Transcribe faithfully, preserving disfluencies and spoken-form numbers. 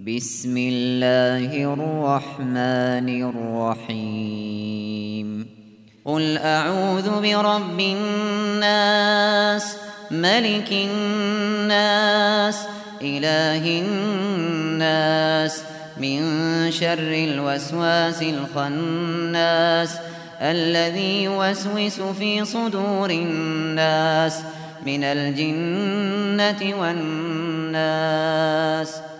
بسم الله الرحمن الرحيم قل أعوذ برب الناس ملك الناس إله الناس من شر الوسواس الخناس الذي يوسوس في صدور الناس من الجنة والناس